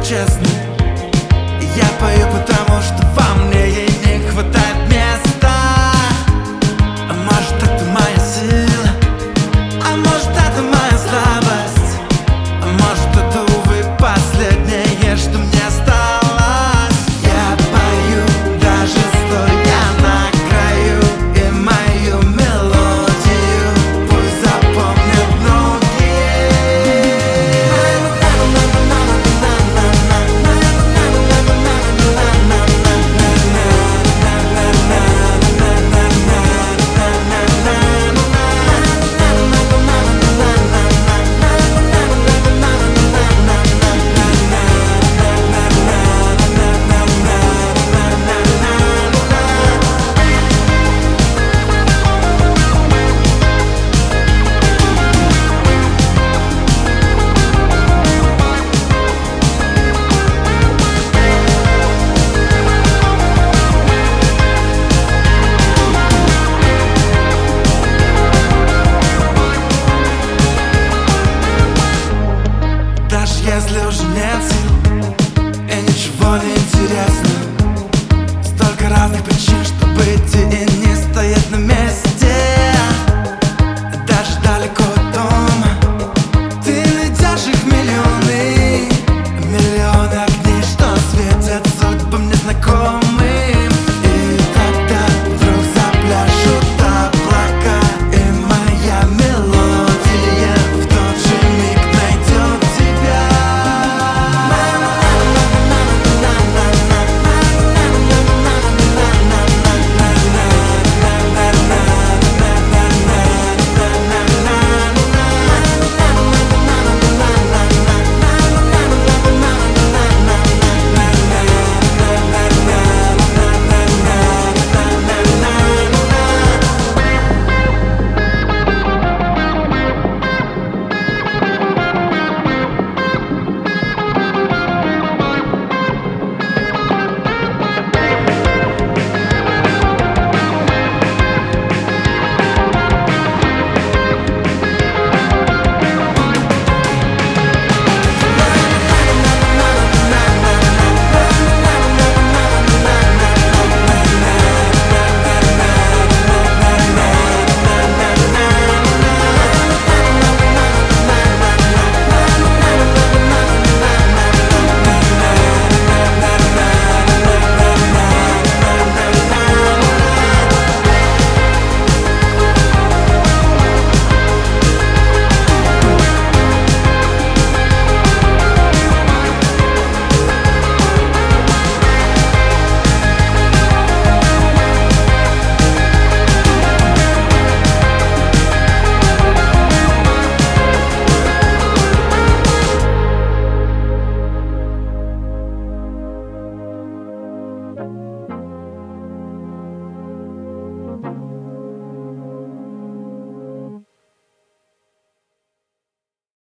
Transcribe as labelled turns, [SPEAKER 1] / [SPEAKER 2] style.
[SPEAKER 1] честно. Я пою, потому что во мне ей не хватает места. А может, это моя сила, а может, это моя слабость, а может, это, увы, последнее, что мне осталось. Я пою, даже стоя на краю, и мою мелодию пусть запомнят многие. Даже если уже нет сил и ничего не интересно, столько разных причин, чтобы идти и не стоять на месте.